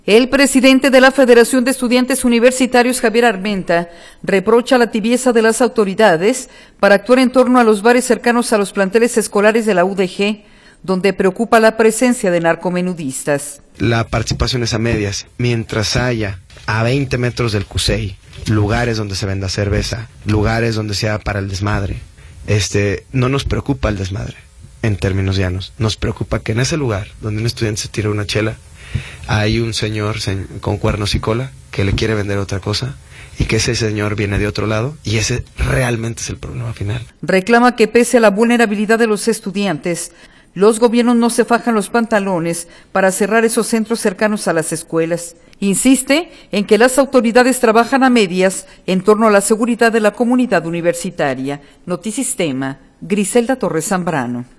El presidente de la Federación de Estudiantes Universitarios, Javier Armenta, reprocha la tibieza de las autoridades para actuar en torno a los bares cercanos a los planteles escolares de la UDG, donde preocupa la presencia de narcomenudistas. La participación es a medias, mientras haya a 20 metros del CUSEI lugares donde se venda cerveza, lugares donde sea para el desmadre, no nos preocupa el desmadre, en términos llanos. Nos preocupa que en ese lugar donde un estudiante se tira una chela, hay un señor con cuernos y cola que le quiere vender otra cosa y que ese señor viene de otro lado, y ese realmente es el problema final. Reclama que pese a la vulnerabilidad de los estudiantes, los gobiernos no se fajan los pantalones para cerrar esos centros cercanos a las escuelas. Insiste en que las autoridades trabajan a medias en torno a la seguridad de la comunidad universitaria. Notisistema, Griselda Torres Zambrano.